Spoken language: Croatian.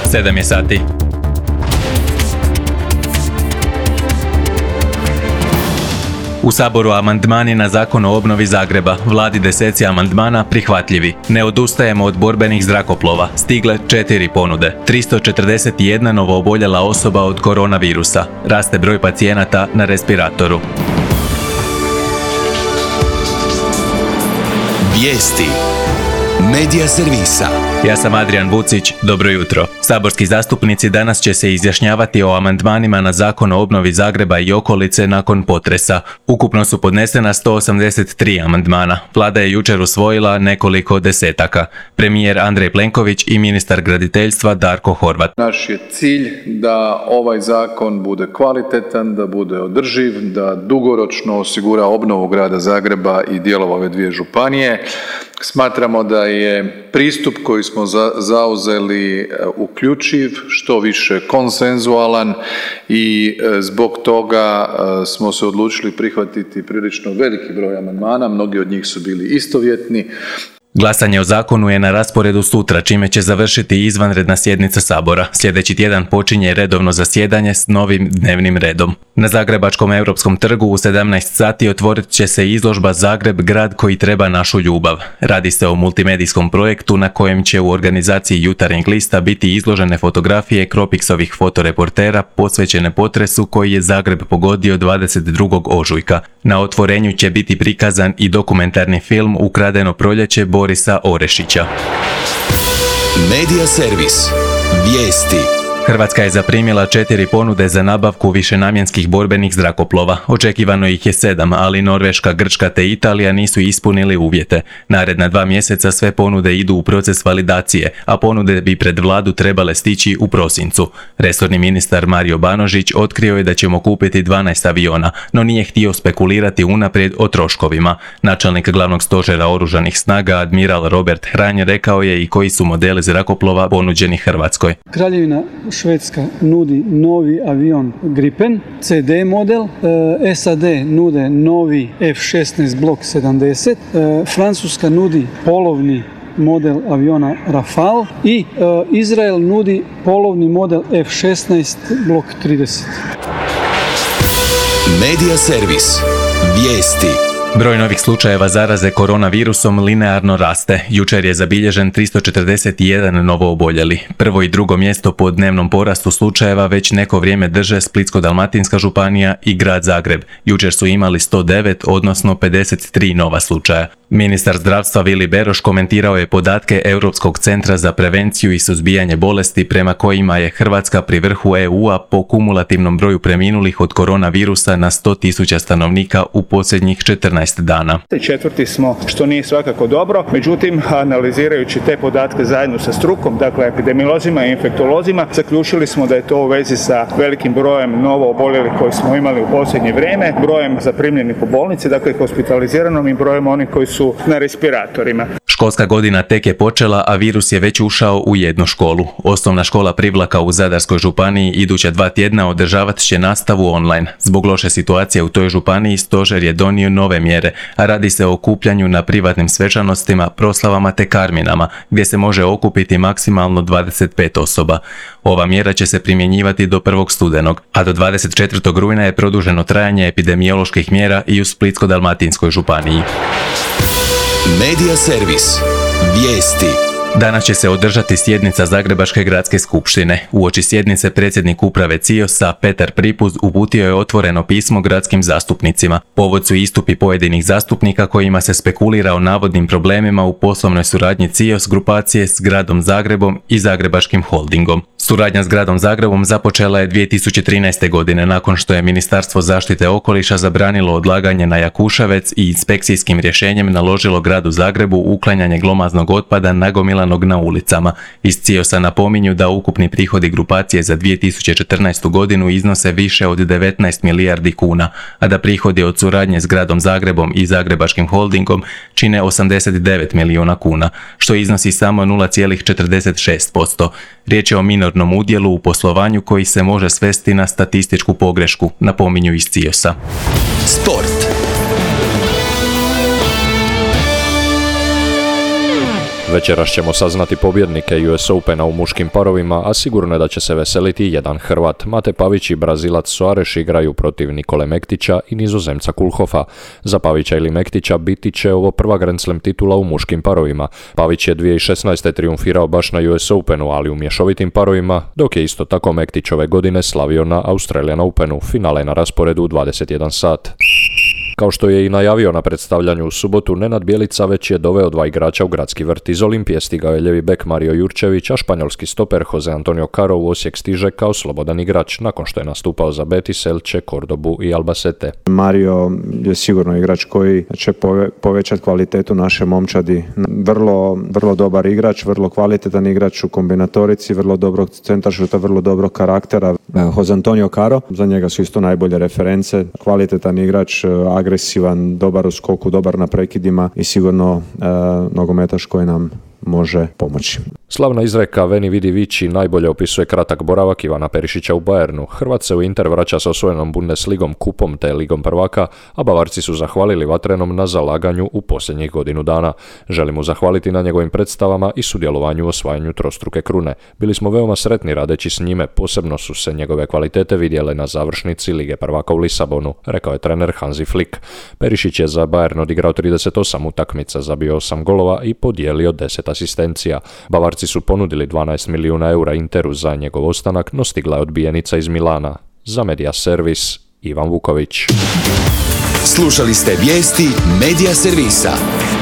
7 je sati. U Saboru amandmani na Zakon o obnovi Zagreba. Vladi deseci amandmana prihvatljivi. Ne odustajemo od borbenih zrakoplova. Stigle 4 ponude. 341 novooboljela osoba od koronavirusa. Raste broj pacijenata na respiratoru. Vijesti Medija servisa. Ja sam Adrian Vucić, dobro jutro. Saborski zastupnici danas će se izjašnjavati o amandmanima na Zakon o obnovi Zagreba i okolice nakon potresa. Ukupno su podnesena 183 amandmana. Vlada je jučer usvojila nekoliko desetaka. Premijer Andrej Plenković i ministar graditeljstva Darko Horvat. Naš je cilj da ovaj zakon bude kvalitetan, da bude održiv, da dugoročno osigura obnovu grada Zagreba i dijelova ove dvije županije. Smatramo da je pristup koji smo zauzeli uključiv, što više konsenzualan i zbog toga smo se odlučili prihvatiti prilično veliki broj amandmana, mnogi od njih su bili istovjetni. Glasanje o zakonu je na rasporedu sutra, čime će završiti izvanredna sjednica Sabora. Sljedeći tjedan počinje redovno zasjedanje s novim dnevnim redom. Na Zagrebačkom Europskom trgu u 17 sati otvorit će se izložba Zagreb, grad koji treba našu ljubav. Radi se o multimedijskom projektu na kojem će u organizaciji Jutarnjeg lista biti izložene fotografije Cropixovih fotoreportera posvećene potresu koji je Zagreb pogodio 22. ožujka. Na otvorenju će biti prikazan i dokumentarni film Ukradeno proljeće Borisa Orešića. Medija servis. Vijesti. Hrvatska je zaprimila 4 ponude za nabavku višenamjenskih borbenih zrakoplova. Očekivano ih je 7, ali Norveška, Grčka te Italija nisu ispunili uvjete. Naredna 2 mjeseca sve ponude idu u proces validacije, a ponude bi pred vladu trebale stići u prosincu. Resorni ministar Mario Banožić otkrio je da ćemo kupiti 12 aviona, no nije htio spekulirati unaprijed o troškovima. Načelnik glavnog stožera oružanih snaga, admiral Robert Hranj, rekao je i koji su modeli zrakoplova ponuđeni Hrvatskoj. Kraljevina Švedska nudi novi avion Gripen, CD model, SAD nude novi F-16 Block 70, Francuska nudi polovni model aviona Rafale i Izrael nudi polovni model F-16 Block 30. Medija servis. Vijesti. Broj novih slučajeva zaraze koronavirusom linearno raste. Jučer je zabilježen 341 novooboljeli. Prvo i drugo mjesto po dnevnom porastu slučajeva već neko vrijeme drže Splitsko-dalmatinska županija i grad Zagreb. Jučer su imali 109, odnosno 53 nova slučaja. Ministar zdravstva Vili Beroš komentirao je podatke Europskog centra za prevenciju i suzbijanje bolesti prema kojima je Hrvatska pri vrhu EU-a po kumulativnom broju preminulih od koronavirusa na 100.000 stanovnika u posljednjih 14 dana. Četvrti smo, što nije svakako dobro, međutim, analizirajući te podatke zajedno sa strukom, dakle epidemiolozima i infektolozima, zaključili smo da je to u vezi sa velikim brojem novooboljelih koji smo imali u posljednje vrijeme, brojem zaprimljenih u bolnici, dakle hospitaliziranom i brojem onih koji su na respiratorima. Školska godina tek je počela, a virus je već ušao u jednu školu. Osnovna škola Privlaka u Zadarskoj županiji iduća 2 tjedna održavat će nastavu online. Zbog loše situacije u toj županiji stožer je donio nove mjere, a radi se o okupljanju na privatnim svečanostima, proslavama te karminama, gdje se može okupiti maksimalno 25 osoba. Ova mjera će se primjenjivati do 1. studenog, a do 24. rujna je produženo trajanje epidemioloških mjera i u Splitsko-dalmatinskoj županiji. Medija servis. Vijesti. Danas će se održati sjednica Zagrebačke gradske skupštine. Uoči sjednice predsjednik uprave CIOS-a Petar Pripuz uputio je otvoreno pismo gradskim zastupnicima. Povod su istupi pojedinih zastupnika kojima se spekulira o navodnim problemima u poslovnoj suradnji CIOS grupacije s gradom Zagrebom i Zagrebačkim holdingom. Suradnja s gradom Zagrebom započela je 2013. godine nakon što je Ministarstvo zaštite okoliša zabranilo odlaganje na Jakuševec i inspekcijskim rješenjem naložilo gradu Zagrebu uklanjanje glomaznog otpada nagomilanog na ulicama. Iz CIOS-a napominju da ukupni prihodi grupacije za 2014. godinu iznose više od 19 milijardi kuna, a da prihodi od suradnje s gradom Zagrebom i Zagrebačkim holdingom čine 89 milijuna kuna, što iznosi samo 0,46%. Riječ je o minornom udjelu u poslovanju koji se može svesti na statističku pogrešku, napominju iz CIOS-a. Sport. Večeras ćemo saznati pobjednike US Opena u muškim parovima, a sigurno je da će se veseliti jedan Hrvat. Mate Pavić i Brazilac Soares igraju protiv Nikole Mektića i Nizozemca Kulhofa. Za Pavića ili Mektića biti će ovo prva Grand Slam titula u muškim parovima. Pavić je 2016. triumfirao baš na US Openu, ali u mješovitim parovima, dok je isto tako Mektić ove godine slavio na Australian Openu. Finale na rasporedu u 21 sat. Kao što je i najavio na predstavljanju u subotu, Nenad Bjelica već je doveo 2 igrača u gradski vrt iz Olimpije. Stigao je ljevi bek Mario Jurčević, a španjolski stoper Jose Antonio Caro u Osijek stiže kao slobodan igrač, nakon što je nastupao za Betis, Elche, Cordobu i Albacete. Mario je sigurno igrač koji će povećati kvalitetu naše momčadi. Vrlo dobar igrač, vrlo kvalitetan igrač u kombinatorici, vrlo dobrog centaršuta, vrlo dobrog karaktera. Jose Antonio Caro, za njega su isto najbolje reference, kvalitetan igrač, agresivan, dobar u skoku, dobar na prekidima i sigurno nogometaš koji nam može pomoći. Slavna izreka Veni vidi vici najbolje opisuje kratak boravak Ivana Perišića u Bayernu. Hrvat se u Inter vraća sa osvojenom Bundesligom, kupom te ligom prvaka, a Bavarci su zahvalili Vatrenom na zalaganju u posljednjih godinu dana. Želim mu zahvaliti na njegovim predstavama i sudjelovanju u osvajanju trostruke krune. Bili smo veoma sretni radeći s njime, posebno su se njegove kvalitete vidjele na završnici Lige prvaka u Lisabonu, rekao je trener Hansi Flick. Perišić je za Bayern odigrao 38 utakmica, zabio 8 golova i podijelio 10 asistencija. Bavarci su ponudili 12 milijuna eura Interu za njegov ostanak, no stigla je odbijenica iz Milana. Za Media Servis, Ivan Vuković. Slušali ste vijesti Media Servisa.